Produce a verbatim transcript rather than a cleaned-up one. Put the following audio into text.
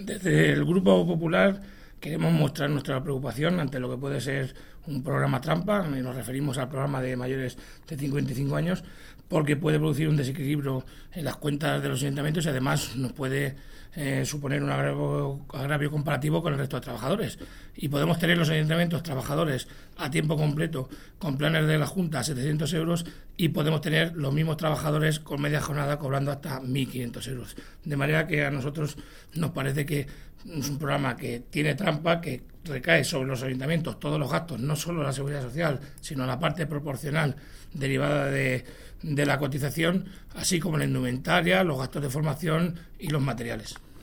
Desde el Grupo Popular queremos mostrar nuestra preocupación ante lo que puede ser un programa trampa, y nos referimos al programa de mayores de cincuenta y cinco años, porque puede producir un desequilibrio en las cuentas de los ayuntamientos y además nos puede eh, suponer un agravio, agravio comparativo con el resto de trabajadores. Y podemos tener los ayuntamientos trabajadores a tiempo completo con planes de la Junta a setecientos euros y podemos tener los mismos trabajadores con media jornada cobrando hasta mil quinientos euros. De manera que a nosotros nos parece que es un programa que tiene trampa, que recae sobre los ayuntamientos todos los gastos, no solo la seguridad social, sino la parte proporcional derivada de, de la cotización, así como la indumentaria, los gastos de formación y los materiales.